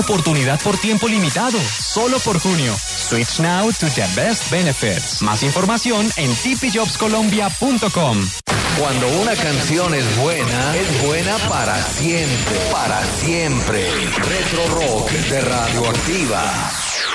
oportunidad por tiempo limitado, solo por junio. Switch now to the best benefits. Más información en tpjobscolombia.com. Cuando una canción es buena para siempre. Para siempre. Retro Rock de Radioactiva.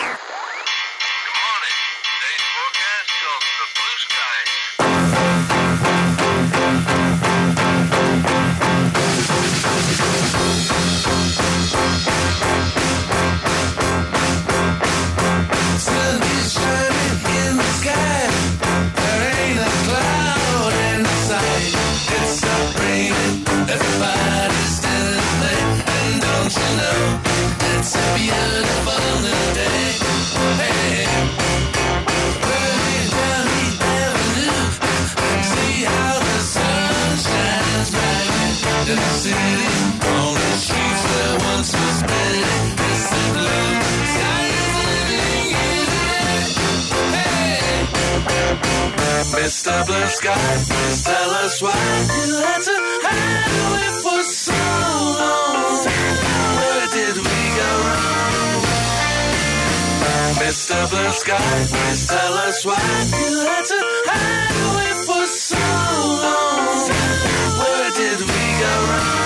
Mr. Blue Sky, please tell us why you had to hide away for so long. Where did we go wrong? Mr. Blue Sky, please tell us why you had to hide away for so long. Where did we go wrong?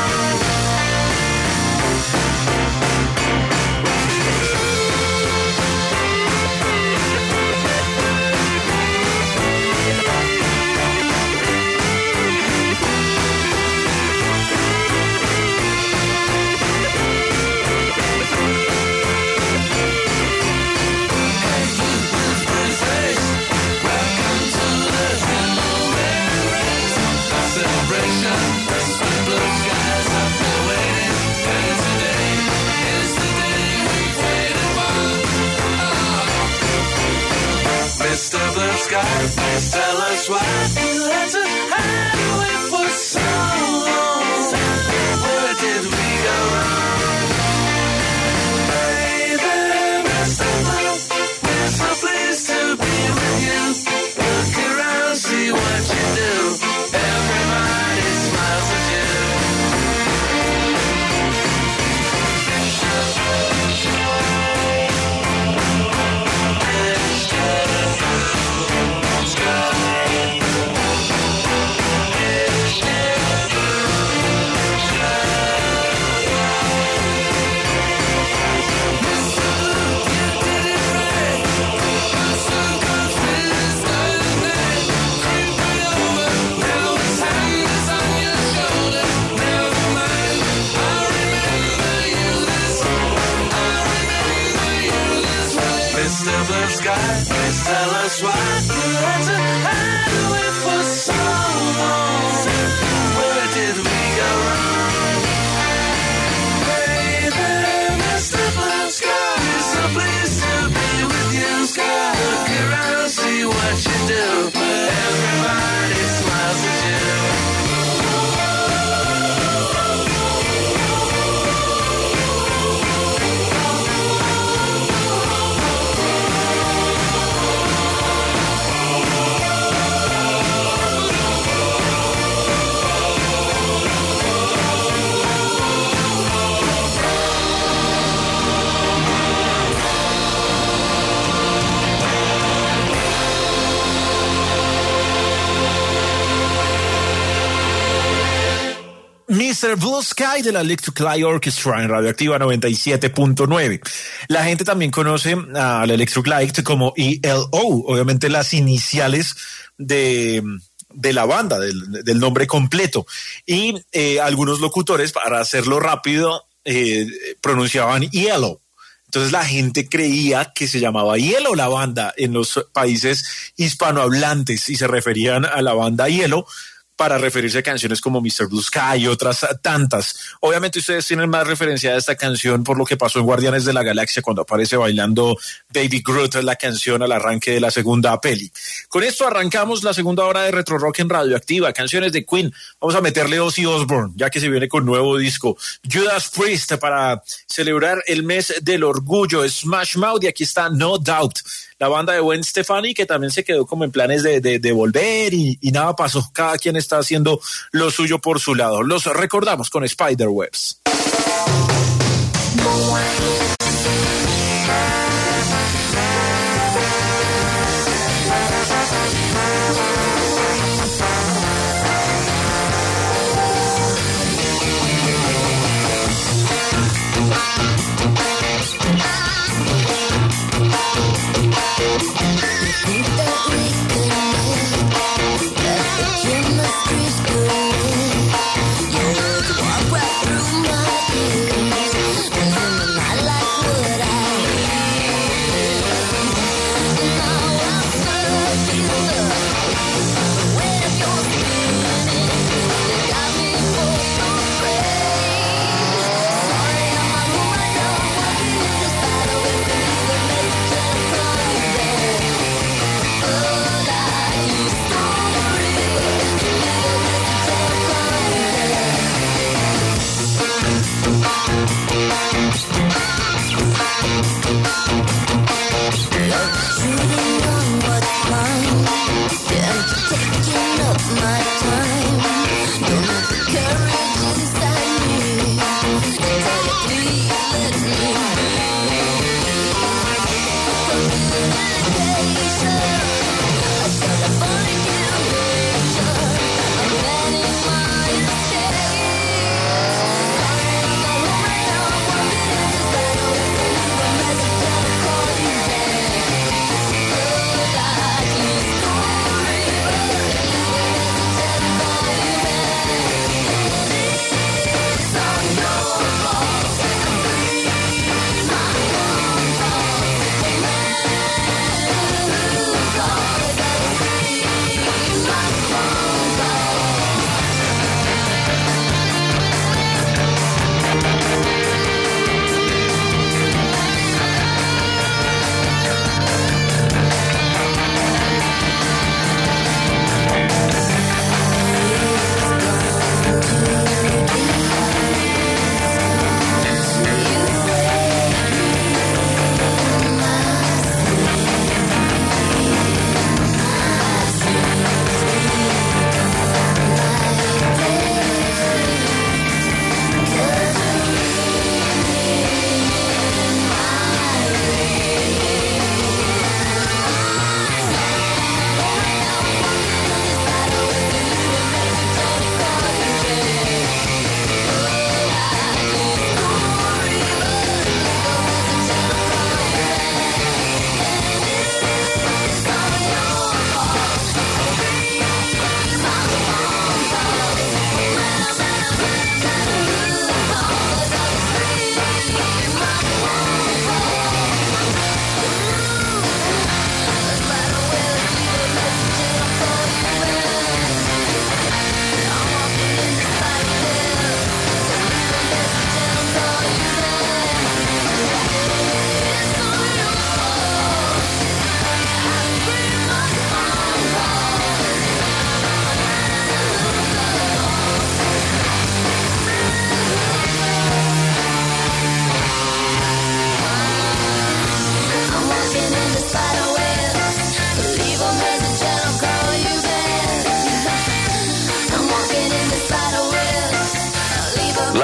Mr. Blue Sky, please tell us why you had to hide away for so long. Where did we go wrong? Baby, Mr. Blue, we're so pleased to be with you. Look around, see what you do. Everybody smiles at you. Mr. Blue Sky, please tell us why you had to hide away for so long. Where did we go wrong? Baby, Mr. Blue Sky, we're so pleased to be with you. Sky, look around, see what you do. Everybody smiles at you. Mr. Blue Sky de la Electric Light Orchestra en Radioactiva 97.9. La gente también conoce a la Electric Light como ELO, obviamente las iniciales de la banda, del nombre completo. Y algunos locutores, para hacerlo rápido, pronunciaban ELO. Entonces la gente creía que se llamaba Hielo la banda en los países hispanohablantes y se referían a la banda Hielo para referirse a canciones como Mr. Blue Sky y otras tantas. Obviamente ustedes tienen más referencia a esta canción por lo que pasó en Guardianes de la Galaxia cuando aparece bailando Baby Groot, la canción al arranque de la segunda peli. Con esto arrancamos la segunda hora de Retro Rock en Radioactiva, canciones de Queen. Vamos a meterle Ozzy Osbourne, ya que se viene con nuevo disco. Judas Priest para celebrar el mes del orgullo. Smash Mouth y aquí está No Doubt. La banda de Gwen Stefani, que también se quedó como en planes de volver y nada pasó. Cada quien está haciendo lo suyo por su lado. Los recordamos con Spiderwebs.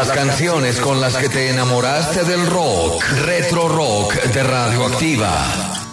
Las canciones con las que te enamoraste del rock. Retro Rock de Radioactiva.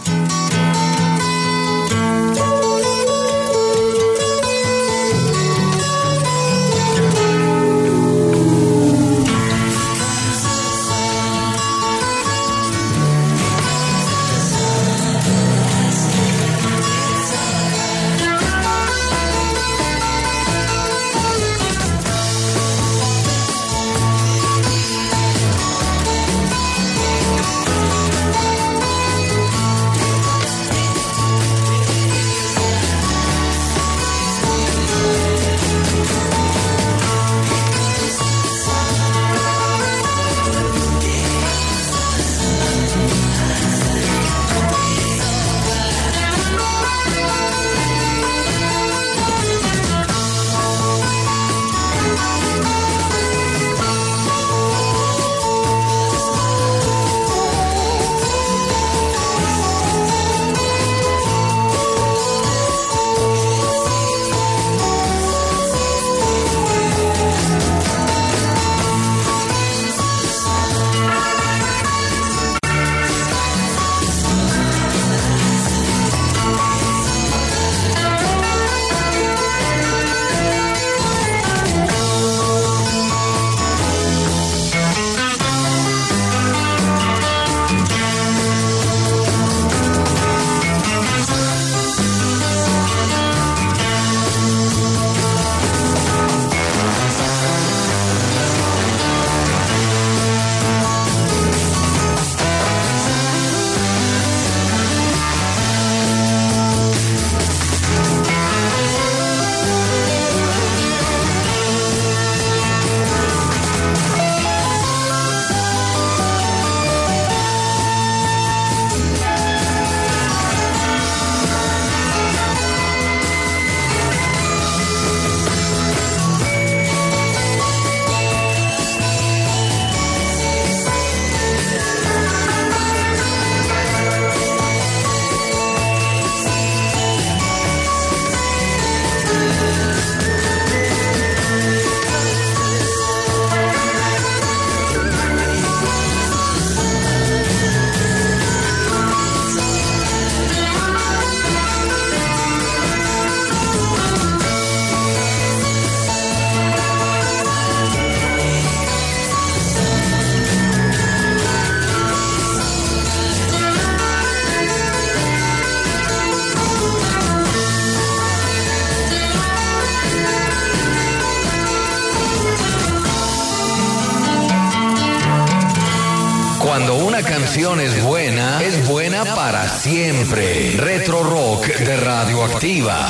Cuando una canción es buena para siempre. Retro Rock de Radioactiva.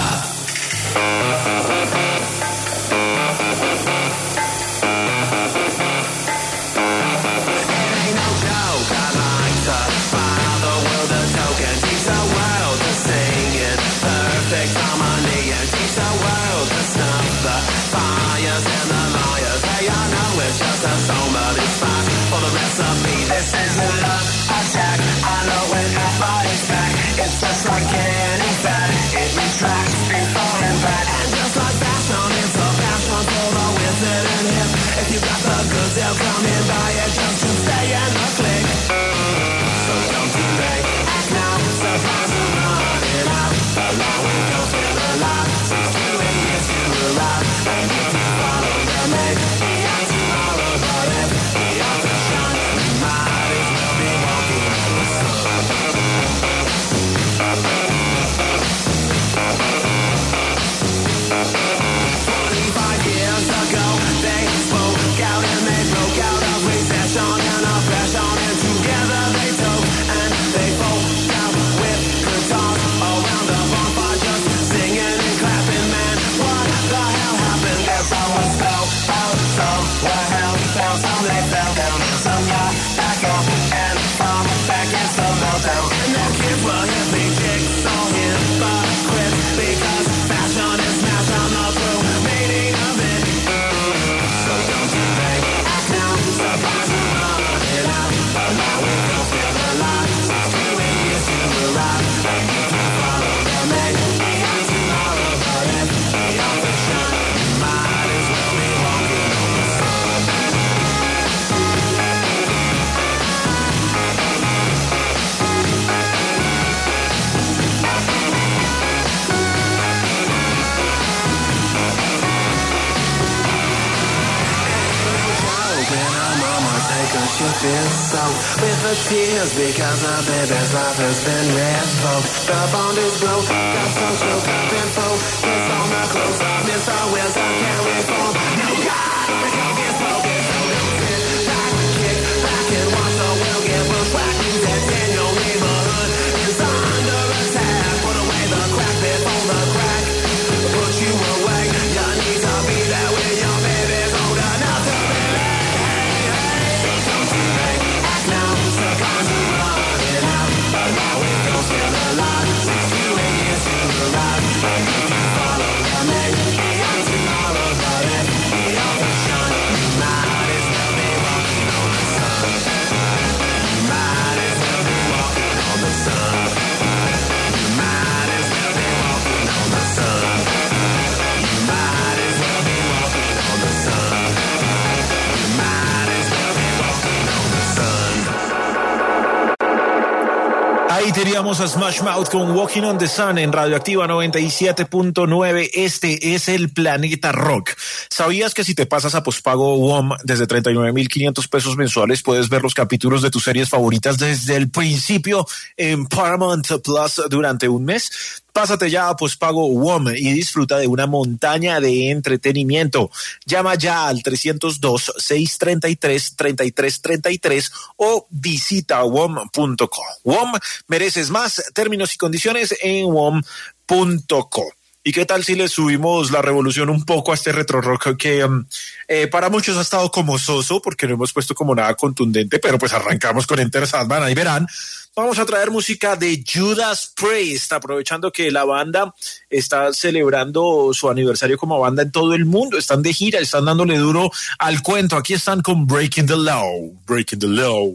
This is a love attack. I know when everybody's back. It's just like getting fat. It retracts before impact. And just like fashion, it's a passion for the wizard and hip. If you got the goods, they'll come in by it. Just to stay in the click. So don't delay. Act now. Supplies are running out. The law will go feel alive. 6 to 8 years to arrive. And if you follow the maid, we are tomorrow, but if we are to shine, we might as well be walking in the sun. the tears because the baby's life has been revoked. The bond is broke, got some choke up and focus on the close up. Mr. Wilson can't reform. You gotta become get spoken. So don't sit back, kick back and watch the world get bushwhacked. That's in your neighborhood is under attack. Put away the crack before the crack put you away. You need to be there when your baby's old enough to be late. Hey, don't you think? Act now, so come to running out. But now we don't feel alive. 68 years to arrive. If you follow the man, beyond tomorrow, but if the other shine, you might as well be walking on the sun. You might as well be walking on the sun. You might as well be walking on the sun. You might as well be walking on the sun. You might as well be walking on the sun. Ahí teníamos a Smash Mouth con Walking on the Sun en Radioactiva 97.9. Este es el Planeta Rock. ¿Sabías que si te pasas a pospago WOM desde 39,500 pesos mensuales puedes ver los capítulos de tus series favoritas desde el principio en Paramount Plus durante un mes? Pásate ya a pospago WOM y disfruta de una montaña de entretenimiento. Llama ya al 302-633-3333 o visita WOM.co. WOM, mereces más. Términos y condiciones en WOM.co. ¿Y qué tal si le subimos la revolución un poco a este retro rock que para muchos ha estado como soso porque no hemos puesto como nada contundente, pero pues arrancamos con Enter Sandman, ahí verán. Vamos a traer música de Judas Priest, aprovechando que la banda está celebrando su aniversario como banda en todo el mundo, están de gira, están dándole duro al cuento. Aquí están con Breaking the Law, Breaking the Law.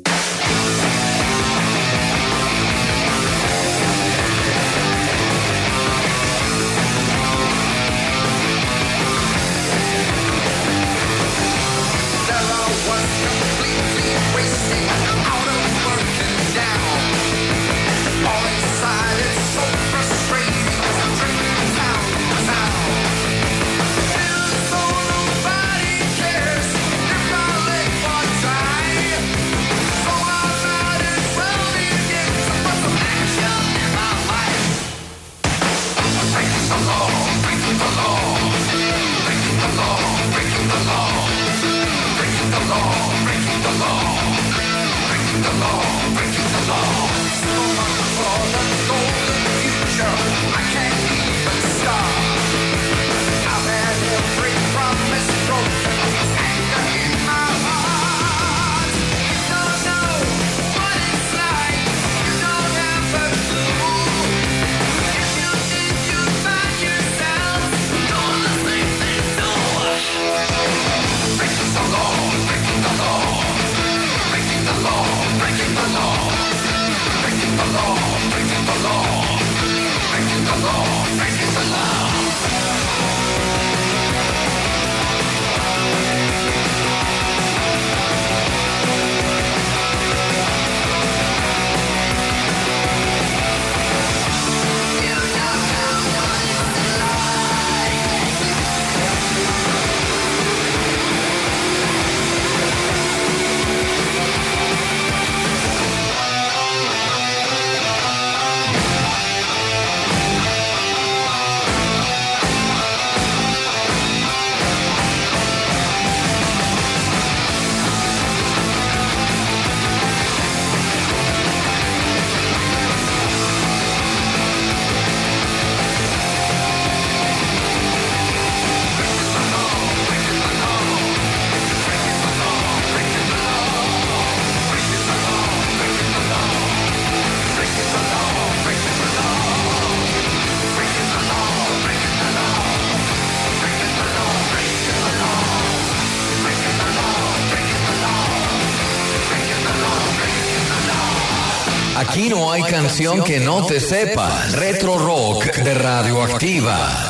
Aquí no hay canción que no te sepas. Retro Rock de Radioactiva.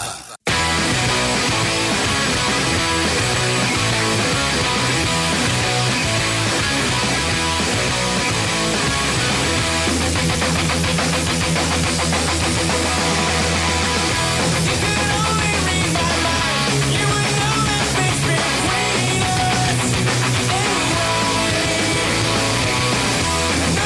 No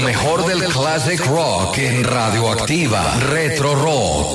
Lo mejor del classic rock en Radioactiva. Retro Rock.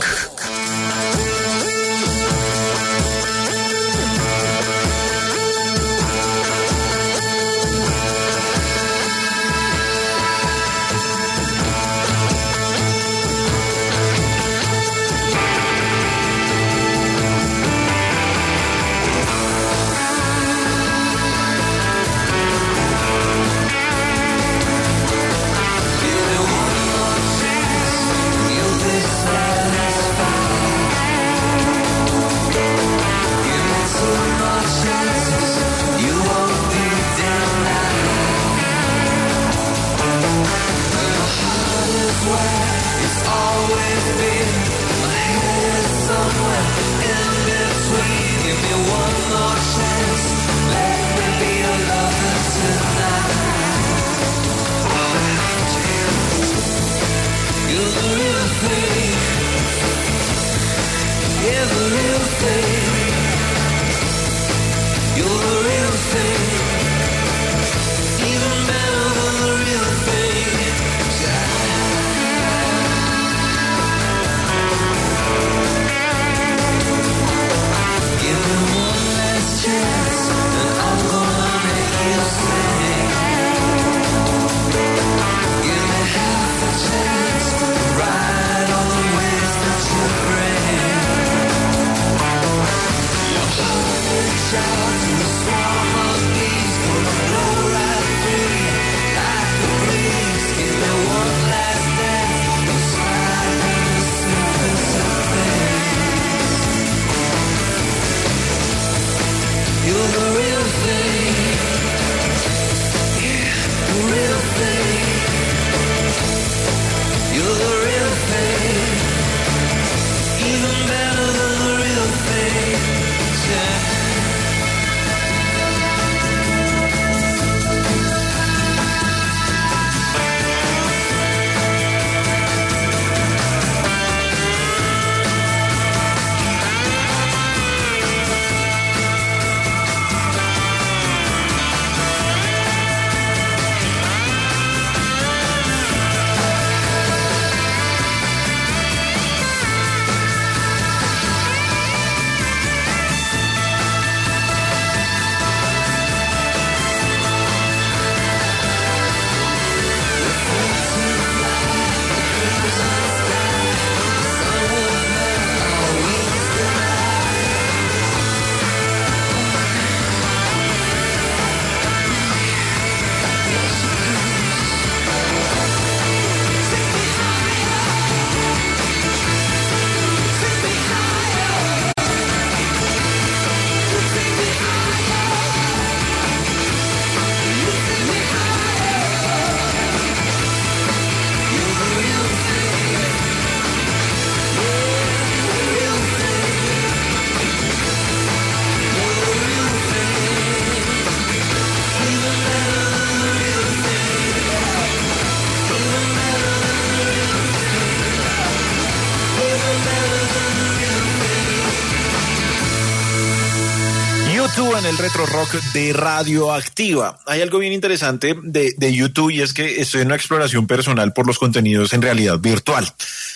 YouTube en el Retro Rock de Radioactiva. Hay algo bien interesante de YouTube y es que estoy en una exploración personal por los contenidos en realidad virtual.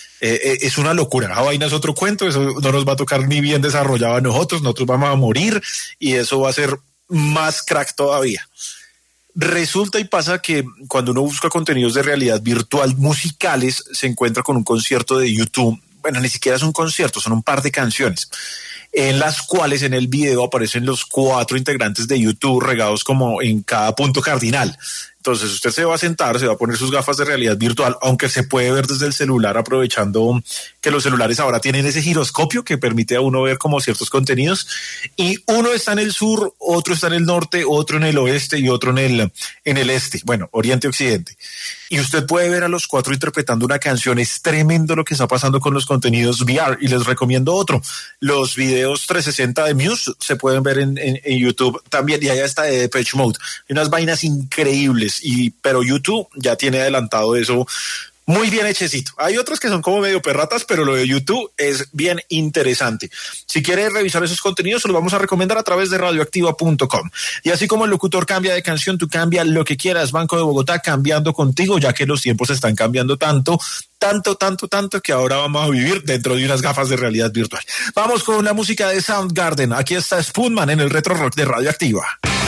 Es una locura. La vaina es otro cuento, eso no nos va a tocar ni bien desarrollado a nosotros vamos a morir y eso va a ser más crack todavía. Resulta y pasa que cuando uno busca contenidos de realidad virtual musicales, se encuentra con un concierto de YouTube. Bueno, ni siquiera es un concierto, son un par de canciones, en las cuales en el video aparecen los 4 integrantes de YouTube regados como en cada punto cardinal. Entonces usted se va a sentar, se va a poner sus gafas de realidad virtual, aunque se puede ver desde el celular, aprovechando que los celulares ahora tienen ese giroscopio que permite a uno ver como ciertos contenidos, y uno está en el sur, otro está en el norte, otro en el oeste y otro en el este, bueno, oriente y occidente. Y usted puede ver a los 4 interpretando una canción. Es tremendo lo que está pasando con los contenidos VR, y les recomiendo otro. Los videos 360 de Muse se pueden ver en YouTube también, y allá está de Depeche Mode. Hay unas vainas increíbles, pero YouTube ya tiene adelantado eso muy bien hechecito. Hay otros que son como medio perratas, pero lo de YouTube es bien interesante. Si quieres revisar esos contenidos, se los vamos a recomendar a través de radioactiva.com. Y así como el locutor cambia de canción, tú cambia lo que quieras. Banco de Bogotá cambiando contigo, ya que los tiempos están cambiando tanto que ahora vamos a vivir dentro de unas gafas de realidad virtual. Vamos con la música de Soundgarden. Aquí está Spoonman en el Retro Rock de Radioactiva.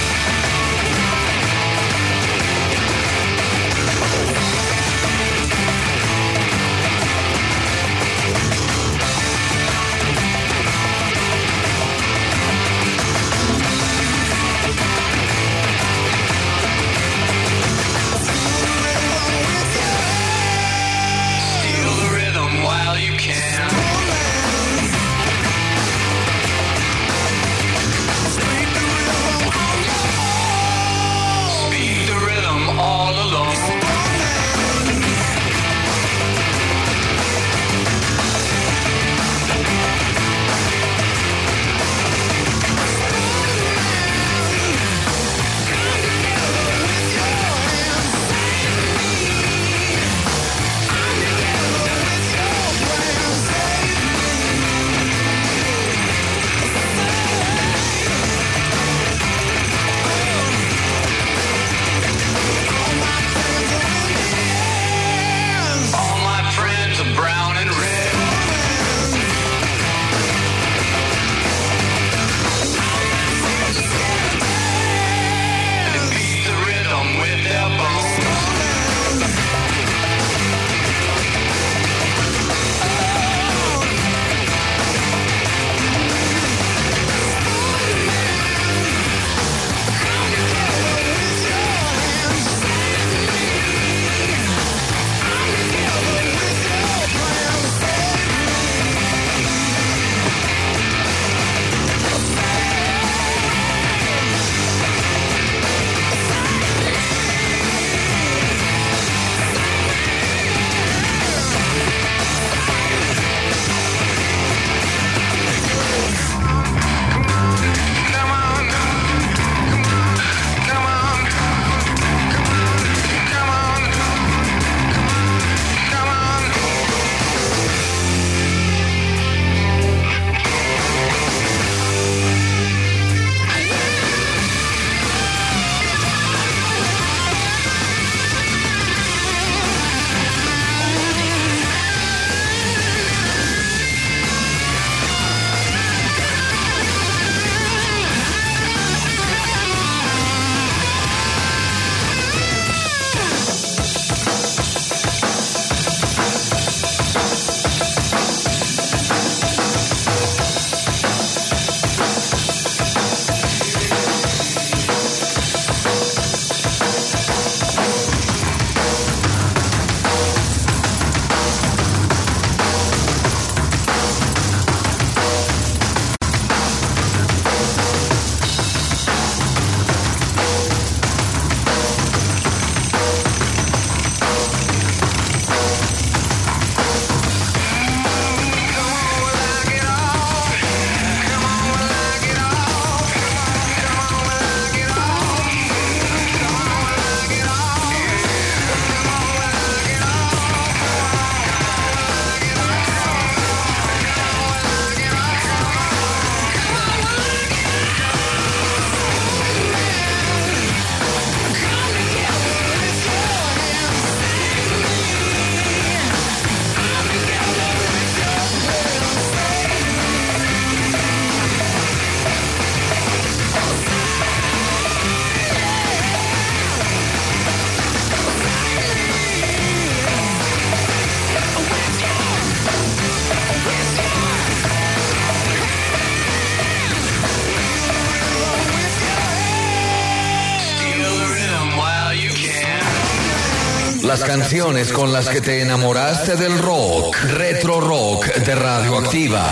Las canciones con las que te enamoraste del rock. Retro Rock de Radioactiva.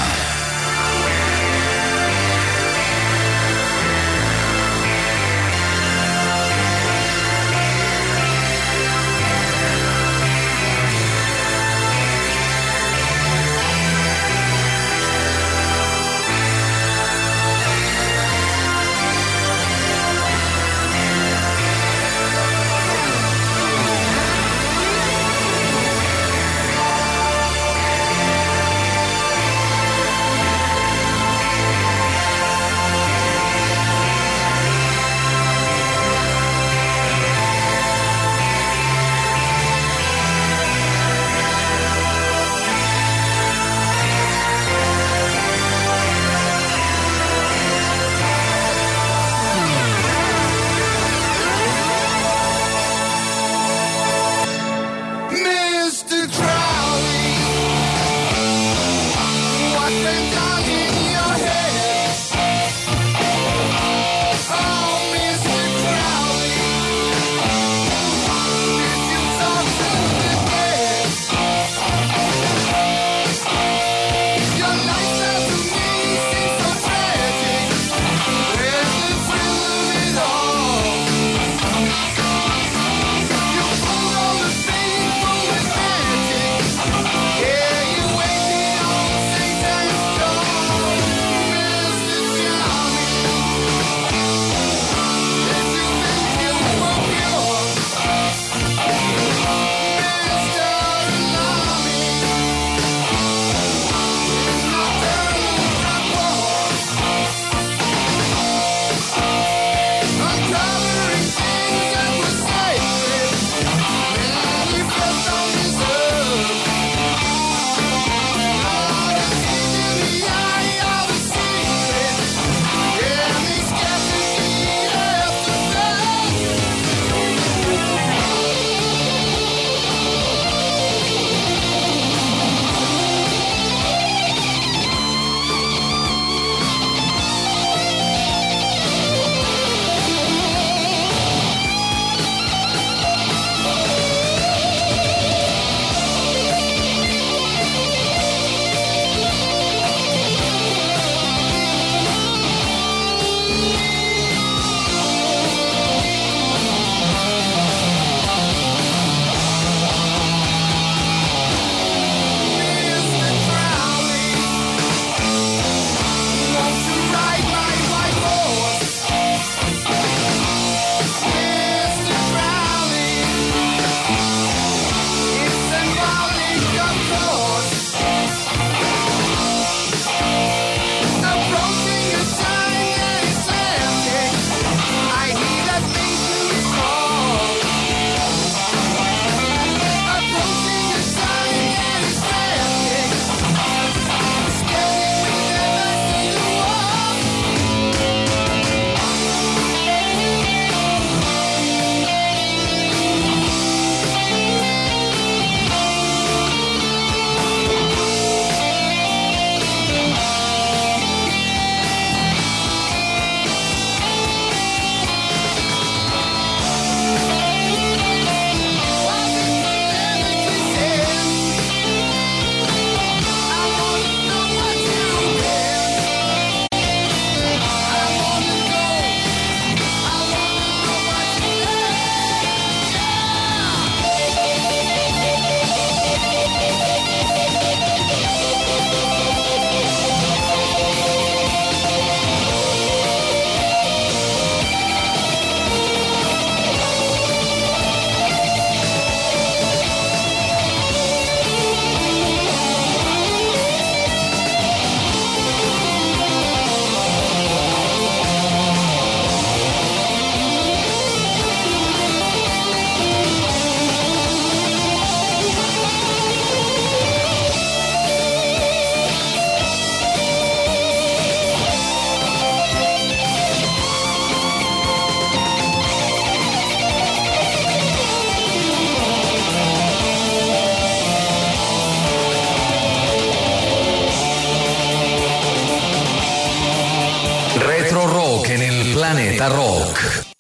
Planeta Rock.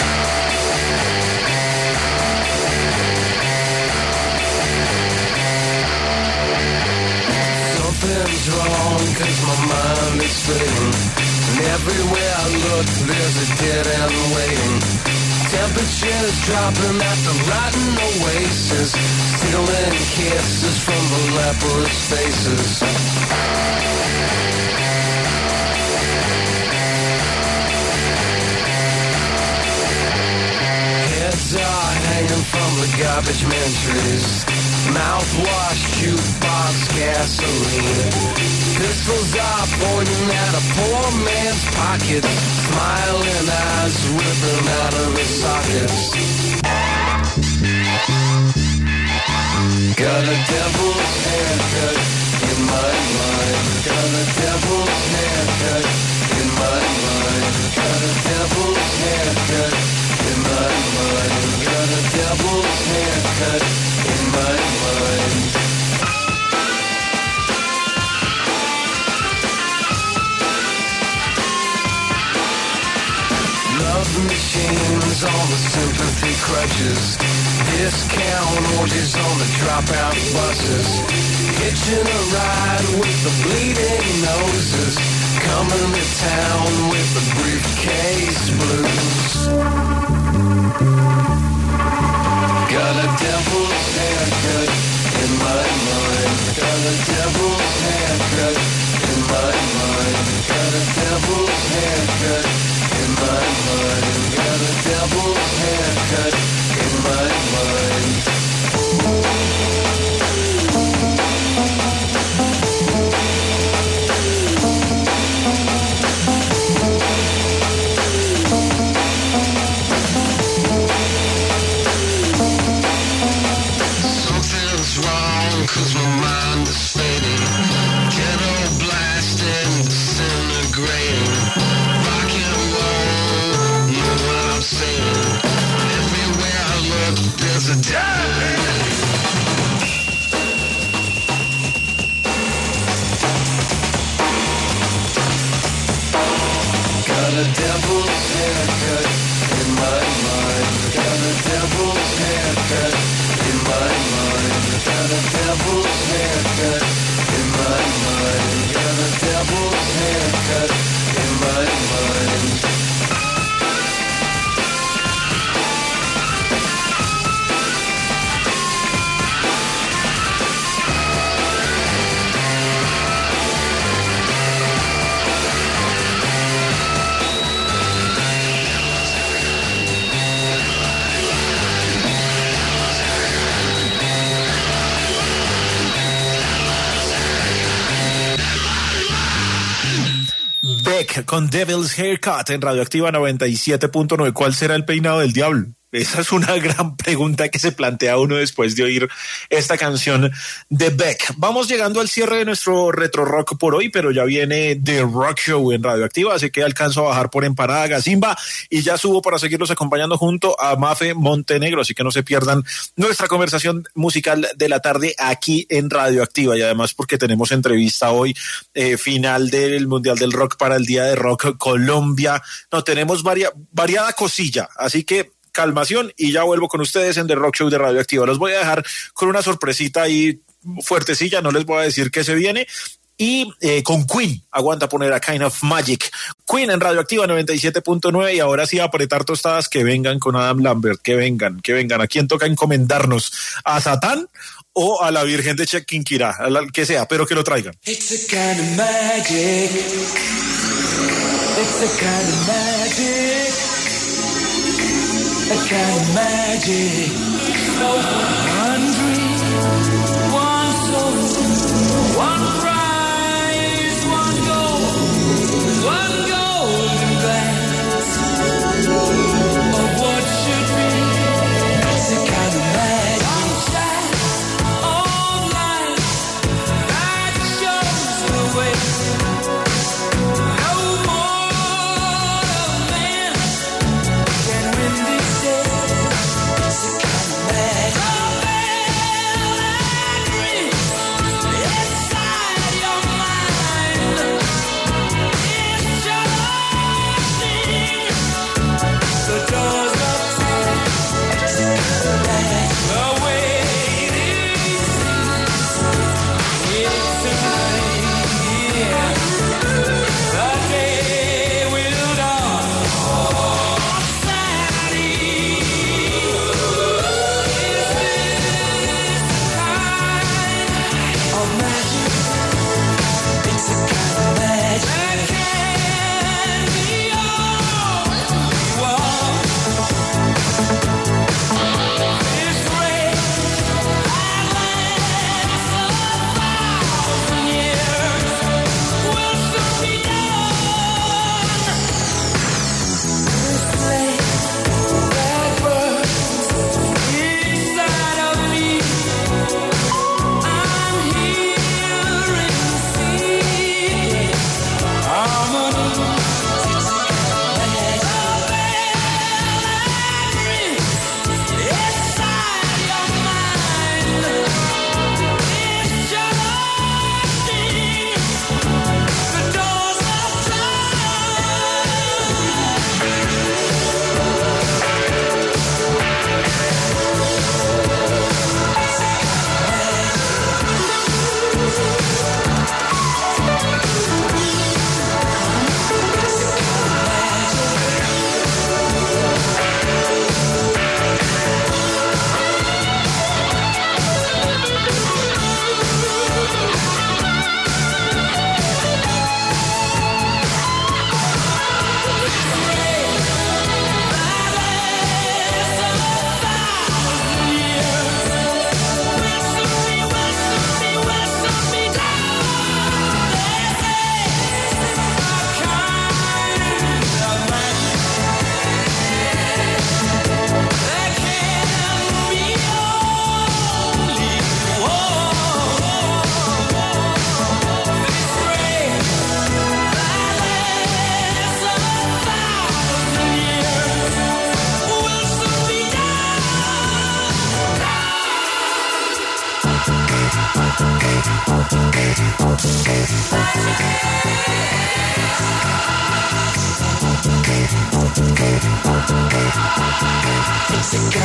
Something's wrong, 'cause my mind is fading. And everywhere I look, there's a dead end waiting. Temperatures dropping at the rotten oasis, stealing kisses from the leprous faces. Heads are hanging from the garbage man trees. Mouthwash, jukebox, gasoline. Pistols are pointing at a poor man's pocket. Smiling eyes ripping out of his sockets. Got a devil's haircut in my mind. Got a devil's haircut in my mind. Got a devil's haircut in my mind. Got a devil's haircut in my mind. Love machines on the sympathy crutches. Discount orgies on the dropout buses. Hitching a ride with the bleeding noses. Coming to town with the briefcase blues. Got a devil's haircut in my mind. Got a devil's haircut in my mind. Got a devil's haircut in my mind. Got a devil's haircut in my mind. Something's wrong, 'cause my mind is fading. Ghetto blasting, disintegrating. Rock and roll, know what I'm saying. Everywhere I look, there's a devil. Got a devil's haircut in my mind. Got a devil's haircut in my mind. Got a devil's haircut in my mind. Got a devil's haircut in my mind. Beck con Devil's Haircut en Radioactiva 97.9. ¿Cuál será el peinado del diablo? Esa es una gran pregunta que se plantea uno después de oír esta canción de Beck. Vamos llegando al cierre de nuestro Retro Rock por hoy, pero ya viene The Rock Show en Radioactiva, así que alcanzo a bajar por Empanada Gazimba y ya subo para seguirlos acompañando junto a Mafe Montenegro, así que no se pierdan nuestra conversación musical de la tarde aquí en Radioactiva, y además porque tenemos entrevista hoy, final del Mundial del Rock para el Día de Rock Colombia. No, tenemos variada cosilla, así que calmación y ya vuelvo con ustedes en The Rock Show de Radioactiva. Los voy a dejar con una sorpresita ahí fuertecilla, no les voy a decir qué se viene. Y con Queen, aguanta poner a Kind of Magic. Queen en Radioactiva 97.9 y ahora sí a apretar tostadas, que vengan con Adam Lambert, que vengan. ¿A quién toca encomendarnos? ¿A Satán o a la Virgen de Chiquinquirá? A la que sea, pero que lo traigan. It's a kind of magic. It's a kind of magic. A kind of magic. One dream, one soul, one prize, one golden glance of what should be. It's a kind of magic. Sunshine all night, that shows the way. No more man can win this day. It's a kind of magic.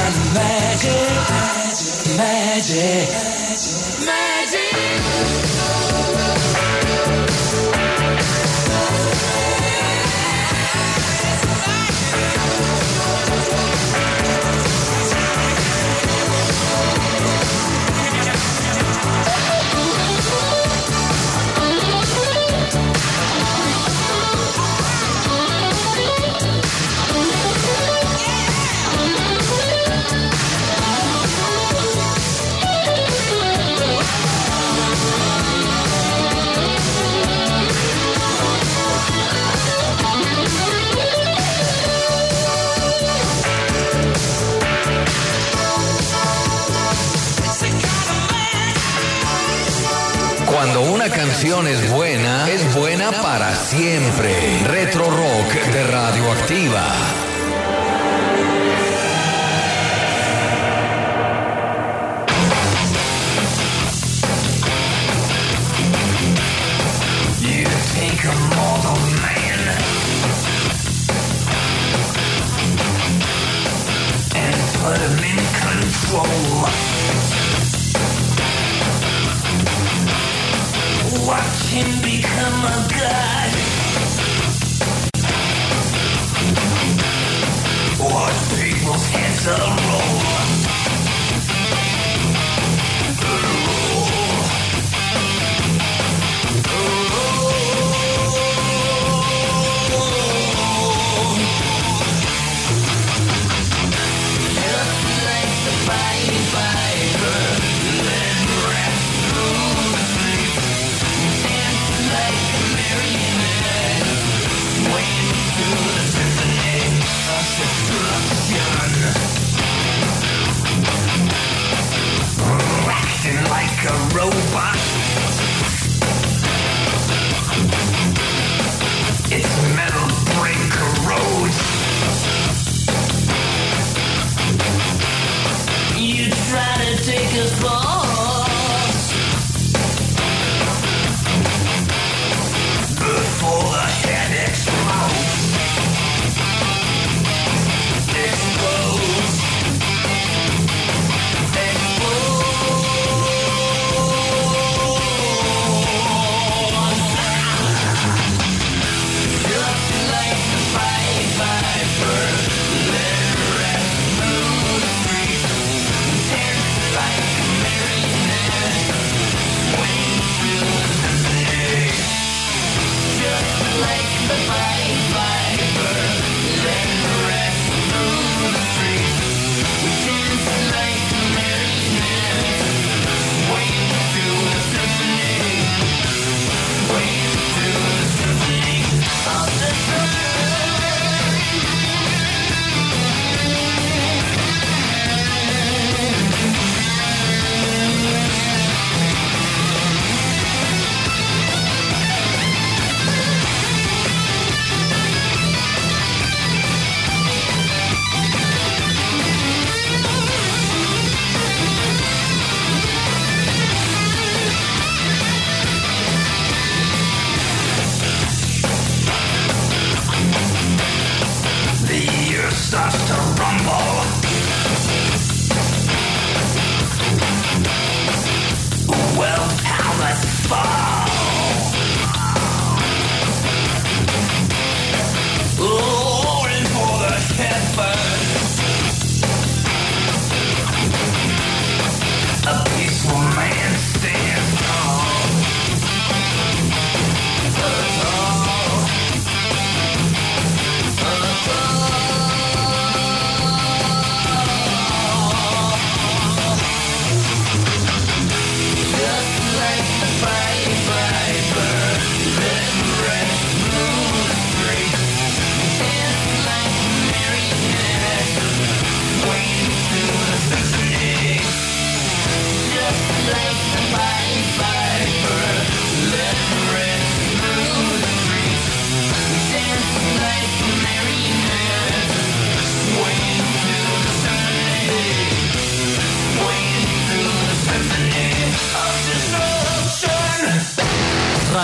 Cuando una canción es buena para siempre. Retro Rock de Radioactiva. You take a mortal man and put him in control. Watch him become a god. Watch people's heads roll. Destruction.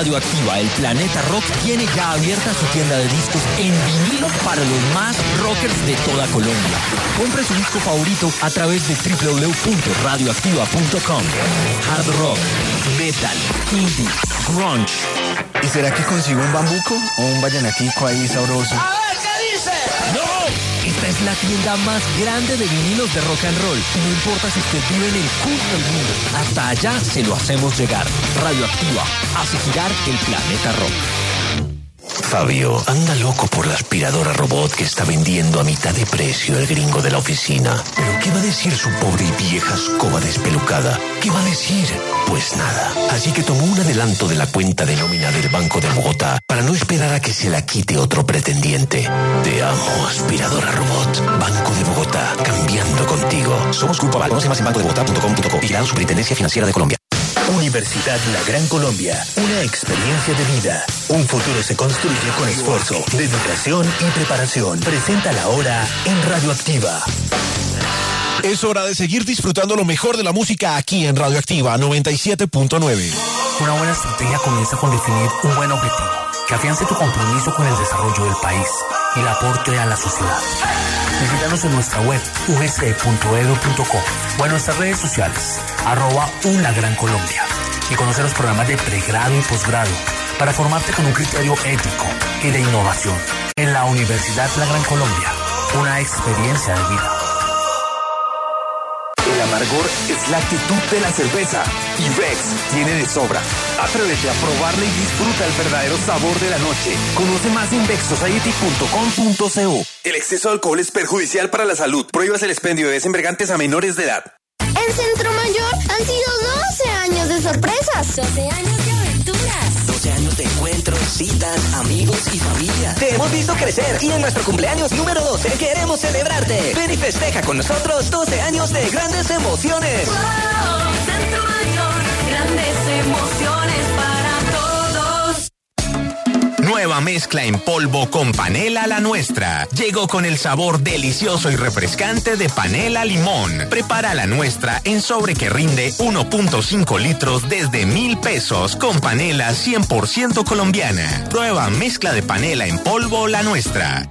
Radioactiva, el Planeta Rock, tiene ya abierta su tienda de discos en vinilo para los más rockers de toda Colombia. Compre su disco favorito a través de www.radioactiva.com. Hard rock, metal, indie, grunge. ¿Y será que consigo un bambuco o un vallenatico ahí sabroso? ¡A ver qué dice! ¡No! Esta es la tienda más grande de vinilos de rock and roll. Y no importa si usted vive en el punto del mundo. Hasta allá se lo hacemos llegar. Radioactiva hace girar el planeta rock. Fabio anda loco por la aspiradora robot que está vendiendo a mitad de precio el gringo de la oficina. ¿Pero qué va a decir su pobre y vieja escoba despelucada? ¿Qué va a decir? Pues nada. Así que tomó un adelanto de la cuenta de nómina del Banco de Bogotá para no esperar a que se la quite otro pretendiente. Te amo, aspiradora robot. Banco de Bogotá, cambiando contigo. Somos Grupo Aval. Conoce más en bancodebogotá.com.co. Vigilado Superintendencia Financiera de Colombia. Universidad La Gran Colombia, una experiencia de vida. Un futuro se construye con esfuerzo, dedicación y preparación. Presenta la hora en Radioactiva. Es hora de seguir disfrutando lo mejor de la música aquí en Radioactiva 97.9. Una buena estrategia comienza con definir un buen objetivo que afiance tu compromiso con el desarrollo del país y el aporte a la sociedad. Visítanos en nuestra web ugc.edu.co o en nuestras redes sociales @UnaGranColombia y conocer los programas de pregrado y posgrado para formarte con un criterio ético y de innovación. En la Universidad La Gran Colombia, una experiencia de vida. El amargor es la actitud de la cerveza y Bex tiene de sobra. Atrévete a probarla y disfruta el verdadero sabor de la noche. Conoce más en bexsociety.com.co. El exceso de alcohol es perjudicial para la salud. Prohíbas el expendio de desembriagantes a menores de edad. En Centro Mayor han sido 12 años de sorpresas. 12 años de aventuras. 12 años de encuentros, citas, amigos y familia. Te hemos visto crecer y en nuestro cumpleaños número 12 queremos celebrarte. Ven y festeja con nosotros 12 años de grandes emociones. Wow, Centro Mayor, grandes emociones para todos. Nueva mezcla en polvo con panela La Nuestra. Llegó con el sabor delicioso y refrescante de panela limón. Prepara La Nuestra en sobre que rinde 1.5 litros desde 1,000 pesos con panela 100% colombiana. Prueba mezcla de panela en polvo La Nuestra.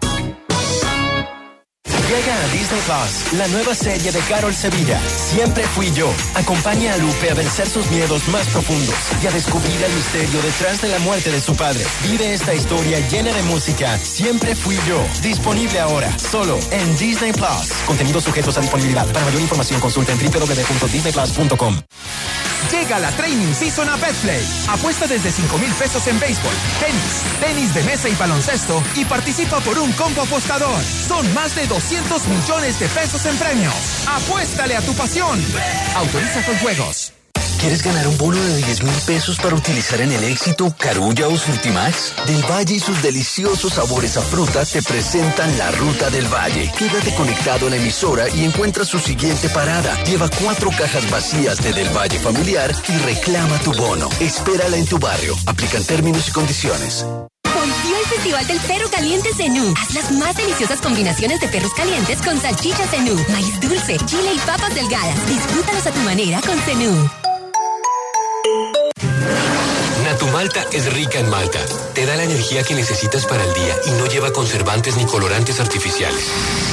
Llega a Disney Plus, la nueva serie de Carol Sevilla, Siempre Fui Yo. Acompaña a Lupe a vencer sus miedos más profundos y a descubrir el misterio detrás de la muerte de su padre. Vive esta historia llena de música, Siempre Fui Yo. Disponible ahora, solo en Disney Plus. Contenidos sujetos a disponibilidad. Para mayor información consulta en www.disneyplus.com. Llega la Training Season a Betplay. Apuesta desde 5,000 pesos en béisbol, tenis de mesa y baloncesto y participa por un combo apostador. Son más de 200 millones de pesos en premios. Apuéstale a tu pasión. Autoriza con juegos. ¿Quieres ganar un bono de 10,000 pesos para utilizar en el Éxito, Carulla o Surtimax? Del Valle y sus deliciosos sabores a fruta te presentan la Ruta del Valle. Quédate conectado a la emisora y encuentra su siguiente parada. Lleva 4 cajas vacías de Del Valle familiar y reclama tu bono. Espérala en tu barrio. Aplican términos y condiciones. Volvió el Festival del Perro Caliente Zenú. Haz las más deliciosas combinaciones de perros calientes con salchicha Zenú, maíz dulce, chile y papas delgadas. Disfrútalos a tu manera con Zenú. Natumalta es rica en malta. Te da la energía que necesitas para el día y no lleva conservantes ni colorantes artificiales.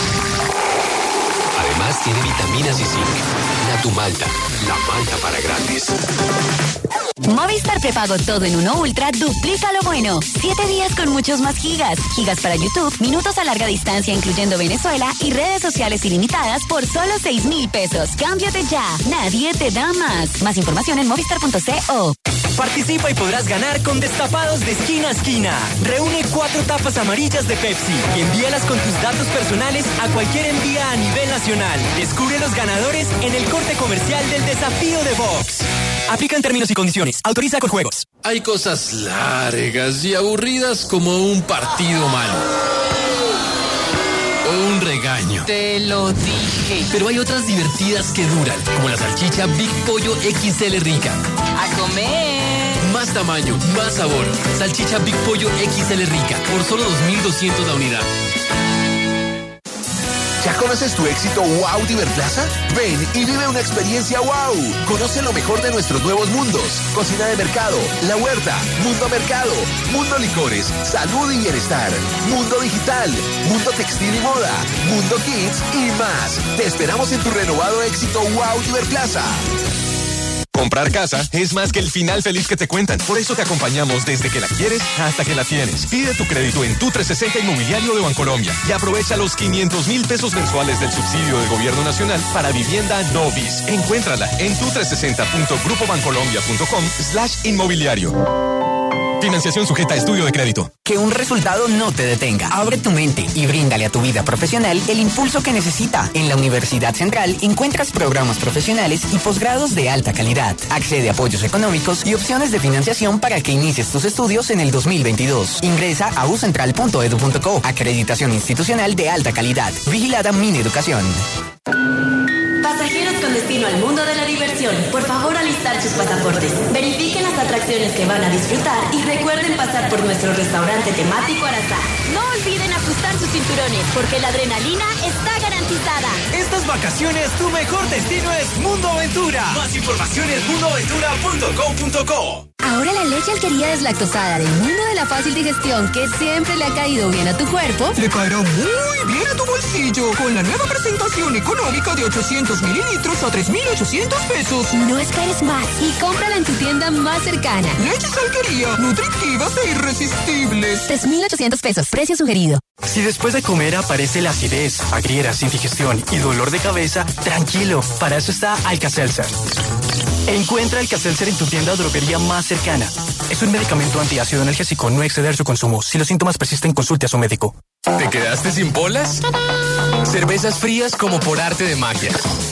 Además tiene vitaminas y zinc. Natumalta, la malta para grandes. Movistar prepago todo en uno Ultra duplica lo bueno. 7 días con muchos más gigas. Gigas para YouTube, minutos a larga distancia incluyendo Venezuela y redes sociales ilimitadas por solo 6,000 pesos. Cámbiate ya. Nadie te da más. Más información en movistar.co. Participa y podrás ganar con destapados de esquina a esquina. Reúne 4 tapas amarillas de Pepsi y envíalas con tus datos personales a cualquier envía a nivel nacional. Descubre los ganadores en el corte comercial del desafío de Vox. Aplican términos y condiciones. Autoriza con juegos. Hay cosas largas y aburridas como un partido malo. O un regaño. Te lo dije. Pero hay otras divertidas que duran, como la salchicha Big Pollo XL Rica. ¡A comer! Más tamaño, más sabor. Salchicha Big Pollo XL Rica, por solo 2,200 la unidad. ¿Ya conoces tu éxito Wow Diverplaza? Ven y vive una experiencia wow. Conoce lo mejor de nuestros nuevos mundos. Cocina de mercado, la huerta, mundo mercado, mundo licores, salud y bienestar, mundo digital, mundo textil y moda, mundo kids y más. Te esperamos en tu renovado éxito Wow Diverplaza. Comprar casa es más que el final feliz que te cuentan. Por eso te acompañamos desde que la quieres hasta que la tienes. Pide tu crédito en tu 360 Inmobiliario de Bancolombia y aprovecha los 500,000 pesos mensuales del subsidio del Gobierno Nacional para vivienda Novis. Encuéntrala en tu360.grupobancolombia.com/inmobiliario. Financiación sujeta a estudio de crédito. Que un resultado no te detenga. Abre tu mente y bríndale a tu vida profesional el impulso que necesita. En la Universidad Central encuentras programas profesionales y posgrados de alta calidad. Accede a apoyos económicos y opciones de financiación para que inicies tus estudios en el 2022. Ingresa a ucentral.edu.co. Acreditación institucional de alta calidad. Vigilada Mineducación. Pasajeros con destino al mundo de la diversión, por favor alistar sus pasaportes. Verifiquen las atracciones que van a disfrutar y recuerden pasar por nuestro restaurante temático Arazá. No olviden ajustar sus cinturones, porque la adrenalina está garantizada. Estas vacaciones, tu mejor destino es Mundo Aventura. Más información en mundoaventura.com.co. Ahora la leche Alquería deslactosada del mundo de la fácil digestión que siempre le ha caído bien a tu cuerpo, le caerá muy bien a tu bolsillo con la nueva presentación económica de 800 mililitros a 3,800 pesos. No esperes más y cómprala en tu tienda más cercana. Leches Alquería, nutritivas e irresistibles. 3,800 pesos, precio sugerido. Si después de comer aparece la acidez, agrieras, indigestión y dolor de cabeza, tranquilo, para eso está Alka-Seltzer. Encuentra Alka-Seltzer en tu tienda o droguería más cercana. Es un medicamento antiácido analgésico, no exceder su consumo. Si los síntomas persisten, consulte a su médico. ¿Te quedaste sin polas? Cervezas frías como por arte de magia.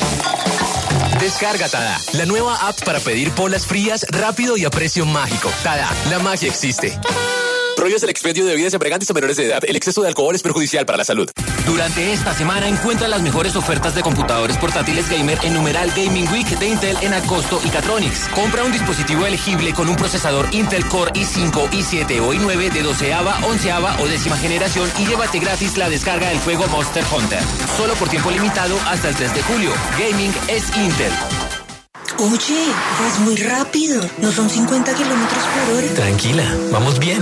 Descarga Tada, la nueva app para pedir polas frías rápido y a precio mágico. Tada, la magia existe. Prohíbes el expendio de bebidas embriagantes a menores de edad. El exceso de alcohol es perjudicial para la salud. Durante esta semana encuentra las mejores ofertas de computadores portátiles gamer en numeral Gaming Week de Intel en Acosto y Catronics. Compra un dispositivo elegible con un procesador Intel Core i5, i7 o i9 de 12ª, 11ª o 10ª generación y llévate gratis la descarga del juego Monster Hunter. Solo por tiempo limitado hasta el 3 de julio. Gaming es Intel. Oye, vas muy rápido. ¿No son 50 kilómetros por hora? Tranquila, vamos bien.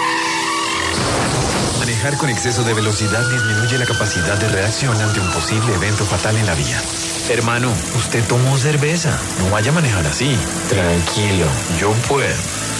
Manejar con exceso de velocidad disminuye la capacidad de reacción ante un posible evento fatal en la vía. Hermano, usted tomó cerveza. No vaya a manejar así. Tranquilo, yo puedo.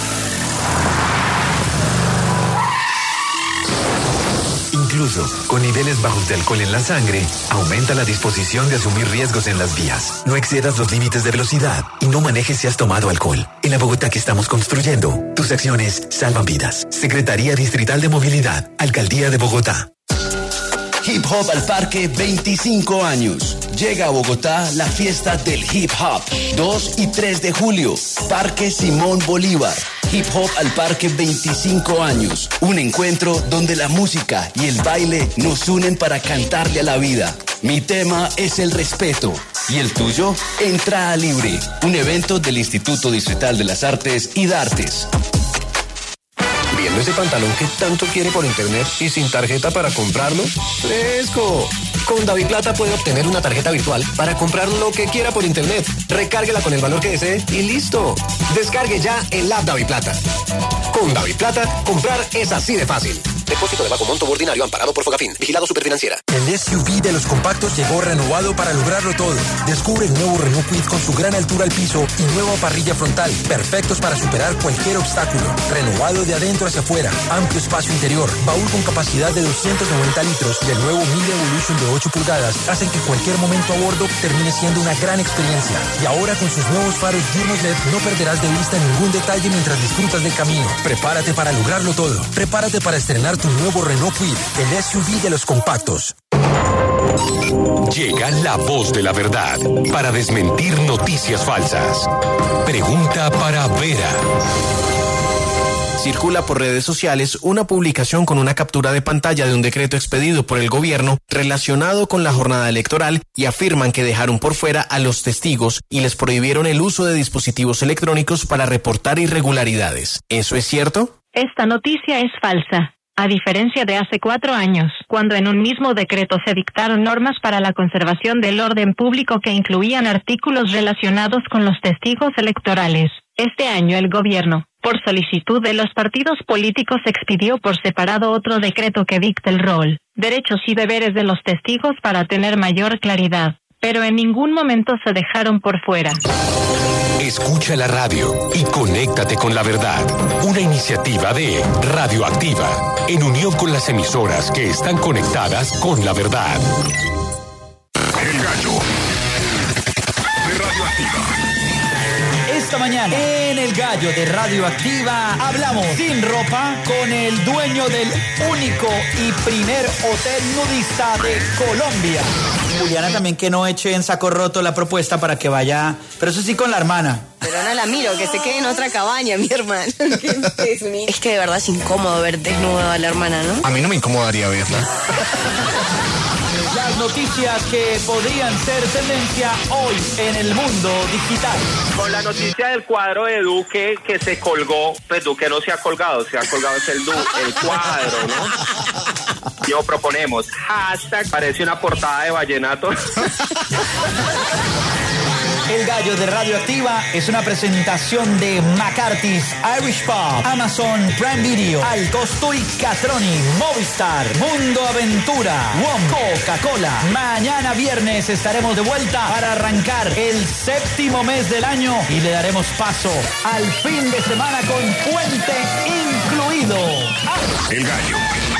Incluso con niveles bajos de alcohol en la sangre, aumenta la disposición de asumir riesgos en las vías. No excedas los límites de velocidad y no manejes si has tomado alcohol. En la Bogotá que estamos construyendo, tus acciones salvan vidas. Secretaría Distrital de Movilidad, Alcaldía de Bogotá. Hip Hop al Parque 25 años. Llega a Bogotá la fiesta del hip hop. 2 y 3 de julio. Parque Simón Bolívar. Hip Hop al Parque 25 años. Un encuentro donde la música y el baile nos unen para cantarle a la vida. Mi tema es el respeto. ¿Y el tuyo? Entrada libre. Un evento del Instituto Distrital de las Artes y Dartes. ¿Viendo ese pantalón que tanto quiere por internet y sin tarjeta para comprarlo? ¡Fresco! Con DaviPlata puede obtener una tarjeta virtual para comprar lo que quiera por internet. Recárguela con el valor que desee y listo. Descargue ya el app DaviPlata. Con DaviPlata, comprar es así de fácil. Depósito de bajo monto ordinario amparado por Fogafín. Vigilado Superfinanciera. El SUV de los compactos llegó renovado para lograrlo todo. Descubre el nuevo Renault Kwid con su gran altura al piso y nueva parrilla frontal, perfectos para superar cualquier obstáculo. Renovado de adentro hacia afuera, amplio espacio interior, baúl con capacidad de 290 litros y el nuevo Mille Evolution de 8 pulgadas hacen que cualquier momento a bordo termine siendo una gran experiencia. Y ahora con sus nuevos faros diurnos LED no perderás de vista ningún detalle mientras disfrutas del camino. Prepárate para lograrlo todo. Prepárate para estrenar tu nuevo Renault Kwid, el SUV de los compactos. Llega la voz de la verdad para desmentir noticias falsas. Pregunta para Vera. Circula por redes sociales una publicación con una captura de pantalla de un decreto expedido por el gobierno relacionado con la jornada electoral y afirman que dejaron por fuera a los testigos y les prohibieron el uso de dispositivos electrónicos para reportar irregularidades. ¿Eso es cierto? Esta noticia es falsa. A diferencia de hace 4 años, cuando en un mismo decreto se dictaron normas para la conservación del orden público que incluían artículos relacionados con los testigos electorales. Este año el gobierno, por solicitud de los partidos políticos, expidió por separado otro decreto que dicta el rol, derechos y deberes de los testigos para tener mayor claridad, pero en ningún momento se dejaron por fuera. Escucha la radio y conéctate con la verdad. Una iniciativa de Radioactiva, en unión con las emisoras que están conectadas con la verdad. El Gallo de Radioactiva. Esta mañana, en El Gallo de Radioactiva, hablamos sin ropa con el dueño del único y primer hotel nudista de Colombia. Juliana, también que no eche en saco roto la propuesta para que vaya, pero eso sí con la hermana. Pero no la miro, que se quede en otra cabaña, mi hermano. Es que de verdad es incómodo ver desnuda a la hermana, ¿no? A mí no me incomodaría verla. Las noticias que podrían ser tendencia hoy en el mundo digital. Con la noticia del cuadro de Duque que se colgó, pues Duque no se ha colgado es el cuadro, ¿no? Yo proponemos, hashtag, parece una portada de vallenato. El Gallo de Radioactiva es una presentación de McCarthy's Irish Pub, Amazon Prime Video, Al Costo y Catroni, Movistar, Mundo Aventura, WOM, Coca-Cola. Mañana viernes estaremos de vuelta para arrancar el 7º mes del año y le daremos paso al fin de semana con puente incluido. El Gallo.